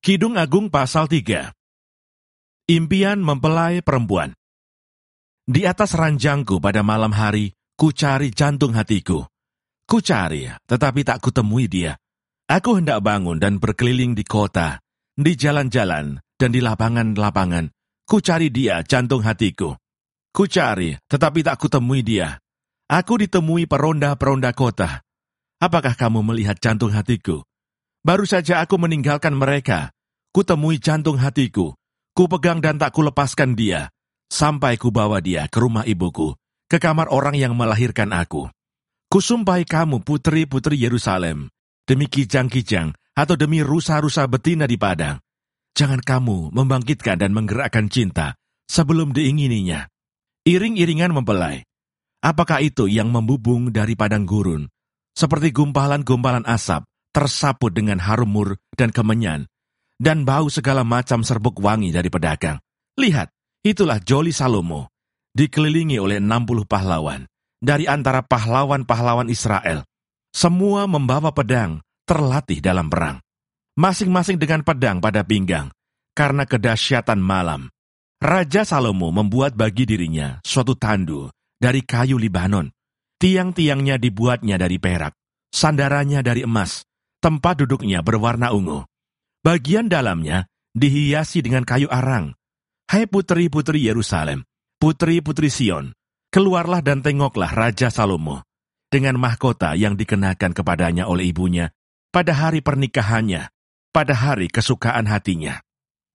Kidung Agung pasal 3. Impian mempelai perempuan. Di atas ranjangku pada malam hari, ku cari jantung hatiku. Ku cari, tetapi tak kutemui dia. Aku hendak bangun dan berkeliling di kota, di jalan-jalan, dan di lapangan-lapangan. Ku cari dia, jantung hatiku. Ku cari, tetapi tak kutemui dia. Aku ditemui peronda-peronda kota. Apakah kamu melihat jantung hatiku? Baru saja aku meninggalkan mereka. Kutemui jantung hatiku. Ku pegang dan tak kulepaskan dia. Sampai ku bawa dia ke rumah ibuku, ke kamar orang yang melahirkan aku. Kusumpahi kamu putri-putri Yerusalem, demi kijang-kijang atau demi rusa-rusa betina di padang. Jangan kamu membangkitkan dan menggerakkan cinta sebelum diingininya. Iring-iringan mempelai. Apakah itu yang membubung dari padang gurun, seperti gumpalan-gumpalan asap, tersaput dengan harum mur dan kemenyan, dan bau segala macam serbuk wangi dari pedagang. Lihat, itulah Joli Salomo, dikelilingi oleh 60 pahlawan, dari antara pahlawan-pahlawan Israel. Semua membawa pedang, terlatih dalam perang. Masing-masing dengan pedang pada pinggang, karena kedahsyatan malam. Raja Salomo membuat bagi dirinya suatu tandu dari kayu Libanon. Tiang-tiangnya dibuatnya dari perak, sandarannya dari emas, tempat duduknya berwarna ungu. Bagian dalamnya dihiasi dengan kayu arang. Hai putri-putri Yerusalem, putri-putri Sion, keluarlah dan tengoklah Raja Salomo, dengan mahkota yang dikenakan kepadanya oleh ibunya, pada hari pernikahannya, pada hari kesukaan hatinya.